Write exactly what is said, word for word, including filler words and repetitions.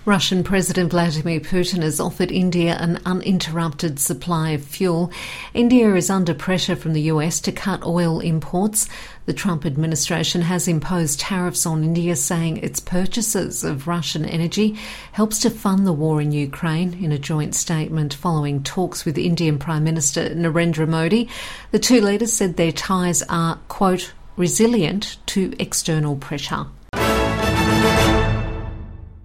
Russian President Vladimir Putin has offered India an uninterrupted supply of fuel. India is under pressure from the U S to cut oil imports. The Trump administration has imposed tariffs on India, saying its purchases of Russian energy helps to fund the war in Ukraine. In a joint statement following talks with Indian Prime Minister Narendra Modi, the two leaders said their ties are, quote, resilient to external pressure.